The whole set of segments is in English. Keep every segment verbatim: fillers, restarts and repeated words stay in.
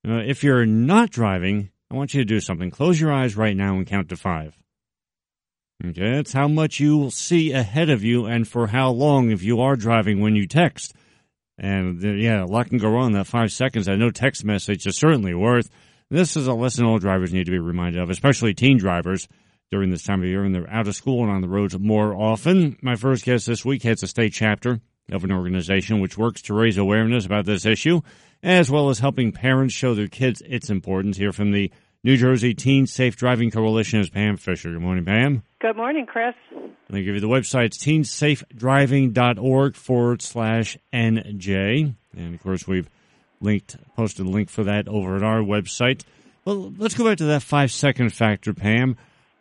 Uh, if you're not driving, I want you to do something. Close your eyes right now and count to five. Okay, that's how much you will see ahead of you and for how long if you are driving when you text. And, uh, yeah, a lot can go wrong in that five seconds. I know text message is certainly worth. This is a lesson all drivers need to be reminded of, especially teen drivers during this time of year, and they're out of school and on the roads more often. My first guest this week heads a state chapter of an organization which works to raise awareness about this issue, as well as helping parents show their kids its importance. Here from the New Jersey Teen Safe Driving Coalition is Pam Fisher. Good morning, Pam. Good morning, Chris. I'll give you the website. It's teensafedriving.org forward slash NJ. And, of course, we've linked, posted a link for that over at our website. Well, let's go back to that five-second factor, Pam.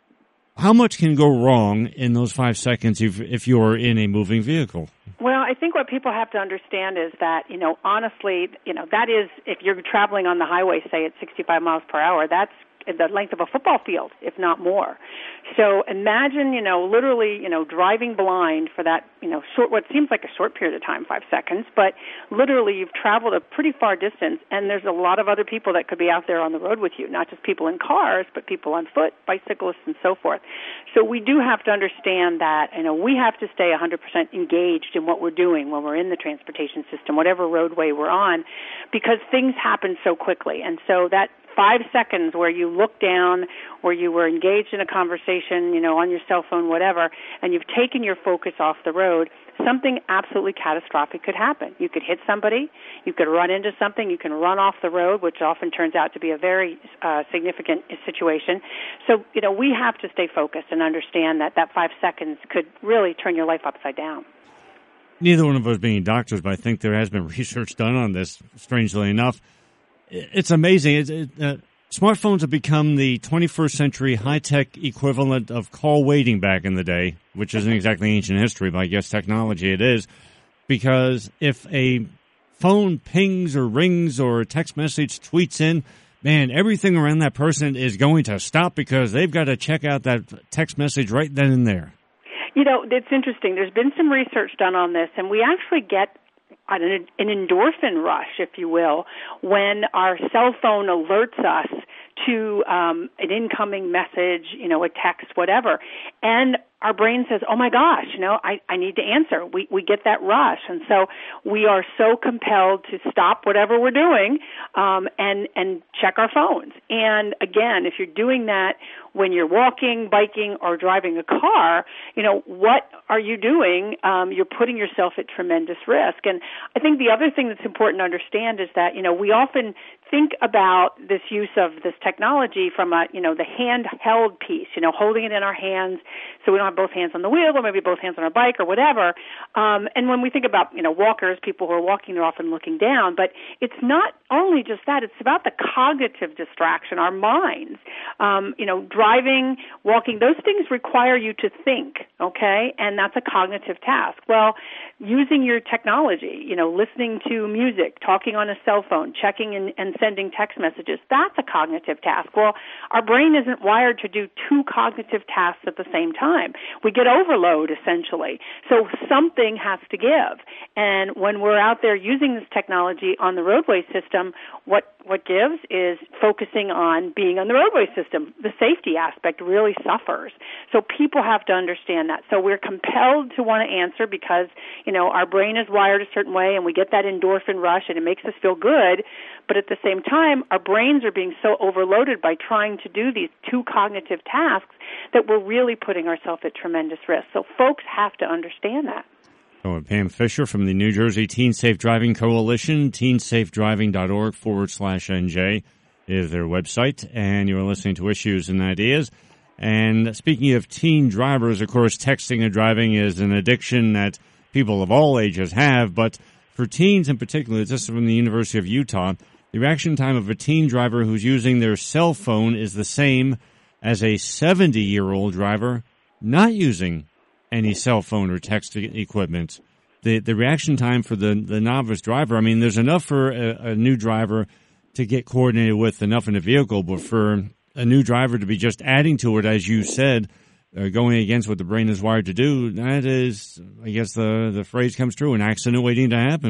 How much can go wrong in those five seconds if, if you're in a moving vehicle? Well, I think what people have to understand is that, you know, honestly, you know, that is, if you're traveling on the highway, say at sixty-five miles per hour, that's the length of a football field, if not more. So imagine, you know, literally, you know, driving blind for that, you know, short, what seems like a short period of time, five seconds, but literally you've traveled a pretty far distance, and there's a lot of other people that could be out there on the road with you, not just people in cars, but people on foot, bicyclists, and so forth. So we do have to understand that, you know, we have to stay one hundred percent engaged in what we're doing when we're in the transportation system, whatever roadway we're on, because things happen so quickly. And so that five seconds where you look down, where you were engaged in a conversation, you know, on your cell phone, whatever, and you've taken your focus off the road, something absolutely catastrophic could happen. You could hit somebody, you could run into something, you can run off the road, which often turns out to be a very uh, significant situation. So, you know, we have to stay focused and understand that that five seconds could really turn your life upside down. Neither one of us being doctors, but I think there has been research done on this, strangely enough. It's amazing. It's, it, uh, smartphones have become the twenty-first century high-tech equivalent of call waiting back in the day, which isn't exactly ancient history, but I guess technology it is. Because if a phone pings or rings or a text message tweets in, man, everything around that person is going to stop because they've got to check out that text message right then and there. You know, it's interesting. There's been some research done on this, and we actually get an endorphin rush, if you will, when our cell phone alerts us to um, an incoming message, you know, a text, whatever. And our brain says, oh, my gosh, you know, I, I need to answer. We we get that rush. And so we are so compelled to stop whatever we're doing um, and, and check our phones. And, again, if you're doing that when you're walking, biking, or driving a car, you know, what are you doing? Um, you're putting yourself at tremendous risk. And I think the other thing that's important to understand is that, you know, we often think about this use of this technology from a, you know, the handheld piece, you know, holding it in our hands so we don't have both hands on the wheel or maybe both hands on our bike or whatever. Um, and when we think about, you know, walkers, people who are walking, they're often looking down. But it's not only just that. It's about the cognitive distraction, our minds. Um, you know, driving, walking, those things require you to think, okay? And that's a cognitive task. Well, using your technology, you know, listening to music, talking on a cell phone, checking and, and sending text messages, that's a cognitive task. Well, our brain isn't wired to do two cognitive tasks at the same time. We get overload, essentially. So something has to give. And when we're out there using this technology on the roadway system, what what gives is focusing on being on the roadway system. The safety aspect really suffers. So people have to understand that. So we're compelled to want to answer because, you know, our brain is wired a certain way and we get that endorphin rush and it makes us feel good. But at the same time, our brains are being so overloaded by trying to do these two cognitive tasks that we're really putting ourselves at tremendous risk. So folks have to understand that. Oh, Pam Fisher from the New Jersey Teen Safe Driving Coalition, teensafedriving.org forward slash NJ is their website. And you're listening to Issues and Ideas. And speaking of teen drivers, of course, texting and driving is an addiction that people of all ages have. But for teens in particular, this is from the University of Utah, the reaction time of a teen driver who's using their cell phone is the same as a seventy-year-old driver not using any cell phone or text equipment. The the reaction time for the, the novice driver, I mean, there's enough for a, a new driver to get coordinated with, enough in a vehicle, but for a new driver to be just adding to it, as you said, uh, going against what the brain is wired to do, that is, I guess the, the phrase comes true, an accident waiting to happen.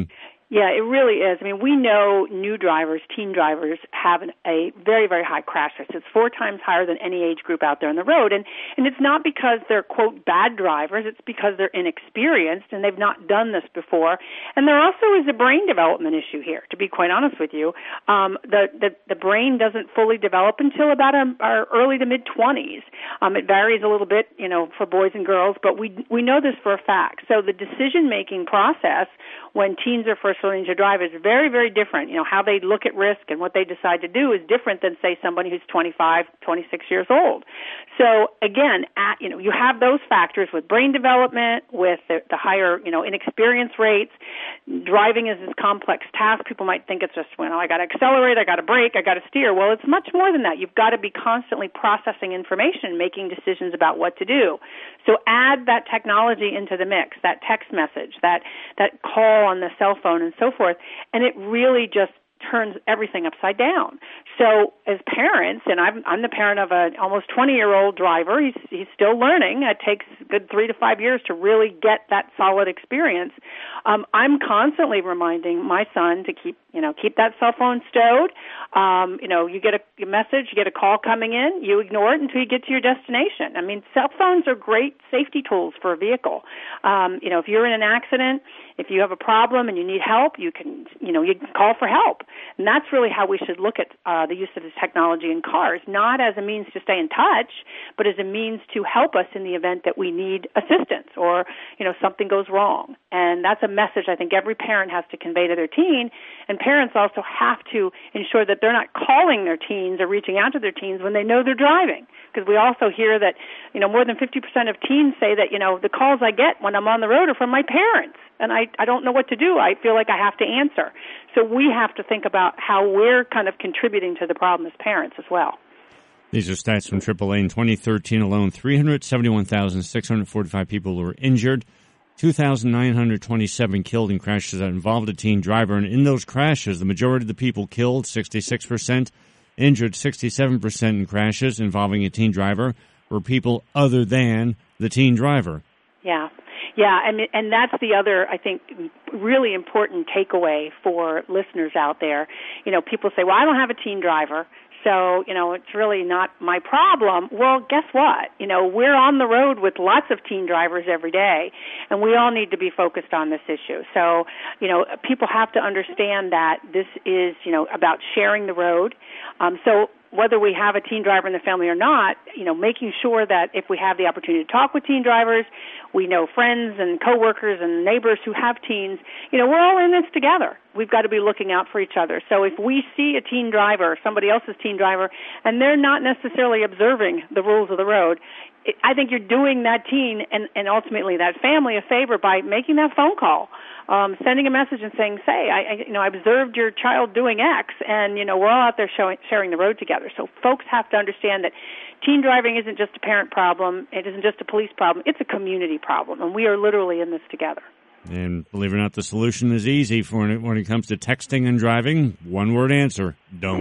Yeah, it really is. I mean, we know new drivers, teen drivers, have an, a very, very high crash rate. It's four times higher than any age group out there on the road. And, and it's not because they're, quote, bad drivers. It's because they're inexperienced and they've not done this before. And there also is a brain development issue here, to be quite honest with you. Um, the, the, the brain doesn't fully develop until about our, our early to mid-twenties. Um, it varies a little bit, you know, for boys and girls, but we, we know this for a fact. So the decision-making process when teens are first learning to drive is very, very different. You know, how they look at risk and what they decide to do is different than, say, somebody who's twenty-five, twenty-six years old. So, again, at, you know, you have those factors with brain development, with the, the higher, you know, inexperience rates. Driving is this complex task. People might think it's just, well, I got to accelerate, I got to brake, I got to steer. Well, it's much more than that. You've got to be constantly processing information, making decisions about what to do. So add that technology into the mix, that text message, that, that call on the cell phone and so forth, and it really just turns everything upside down. So as parents, and I'm, I'm the parent of an almost twenty-year-old driver, he's, he's still learning. It takes a good three to five years to really get that solid experience. Um, I'm constantly reminding my son to keep, you know, keep that cell phone stowed. Um, you know, you get a, a message, you get a call coming in, you ignore it until you get to your destination. I mean, cell phones are great safety tools for a vehicle. Um, you know, if you're in an accident, if you have a problem and you need help, you can, you know, you can call for help. And that's really how we should look at uh, the use of this technology in cars, not as a means to stay in touch, but as a means to help us in the event that we need assistance or, you know, something goes wrong. And that's a message I think every parent has to convey to their teen. And parents also have to ensure that they're not calling their teens or reaching out to their teens when they know they're driving. Because we also hear that, you know, more than fifty percent of teens say that, you know, the calls I get when I'm on the road are from my parents. And I, I don't know what to do. I feel like I have to answer. So we have to think about how we're kind of contributing to the problem as parents as well. These are stats from triple A. In twenty thirteen alone, three hundred seventy-one thousand six hundred forty-five people were injured, two thousand nine hundred twenty-seven killed in crashes that involved a teen driver. And in those crashes, the majority of the people killed, sixty-six percent, injured, sixty-seven percent in crashes involving a teen driver, were people other than the teen driver. Yeah. Yeah, and and that's the other, I think, really important takeaway for listeners out there. You know, people say, well, I don't have a teen driver, so, you know, it's really not my problem. Well, guess what? You know, we're on the road with lots of teen drivers every day, and we all need to be focused on this issue. So, you know, people have to understand that this is, you know, about sharing the road. Um, so whether we have a teen driver in the family or not, you know, making sure that if we have the opportunity to talk with teen drivers, we know friends and coworkers and neighbors who have teens, you know, we're all in this together. We've got to be looking out for each other. So if we see a teen driver, somebody else's teen driver, and they're not necessarily observing the rules of the road, it, I think you're doing that teen and, and ultimately that family a favor by making that phone call. Um, sending a message and saying, say, I, I, you know, I observed your child doing X, and, you know, we're all out there showing, sharing the road together. So folks have to understand that teen driving isn't just a parent problem. It isn't just a police problem. It's a community problem, and we are literally in this together. And believe it or not, the solution is easy for when it, when it comes to texting and driving. One-word answer, don't.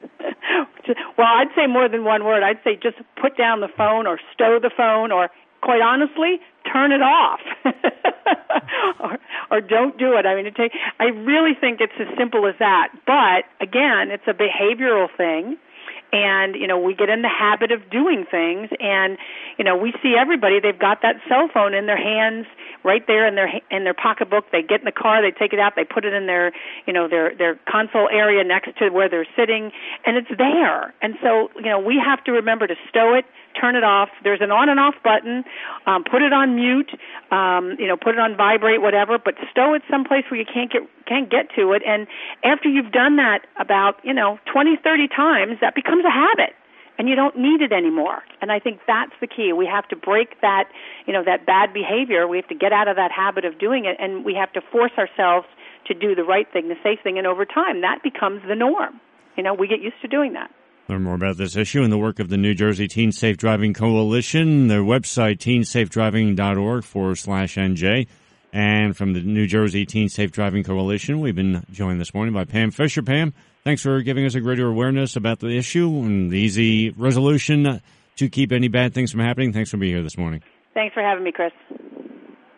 Well, I'd say more than one word. I'd say just put down the phone or stow the phone or, quite honestly, turn it off. or, or don't do it. I mean, it take, I really think it's as simple as that. But, again, it's a behavioral thing. And, you know, we get in the habit of doing things. And, you know, we see everybody, they've got that cell phone in their hands right there in their in their pocketbook. They get in the car, they take it out, they put it in their, you know, their, their console area next to where they're sitting, and it's there. And so, you know, we have to remember to stow it, turn it off. There's an on and off button. Um, put it on mute, um, you know, put it on vibrate, whatever, but stow it someplace where you can't get can't get to it. And after you've done that about, you know, twenty, thirty times, that becomes a habit. And you don't need it anymore. And I think that's the key. We have to break that, you know, that bad behavior. We have to get out of that habit of doing it, and we have to force ourselves to do the right thing, the safe thing, and over time, that becomes the norm. You know, we get used to doing that. Learn more about this issue and the work of the New Jersey Teen Safe Driving Coalition. Their website, teensafedriving.org forward slash NJ. And from the New Jersey Teen Safe Driving Coalition, we've been joined this morning by Pam Fisher. Pam, thanks for giving us a greater awareness about the issue and the easy resolution to keep any bad things from happening. Thanks for being here this morning. Thanks for having me, Chris.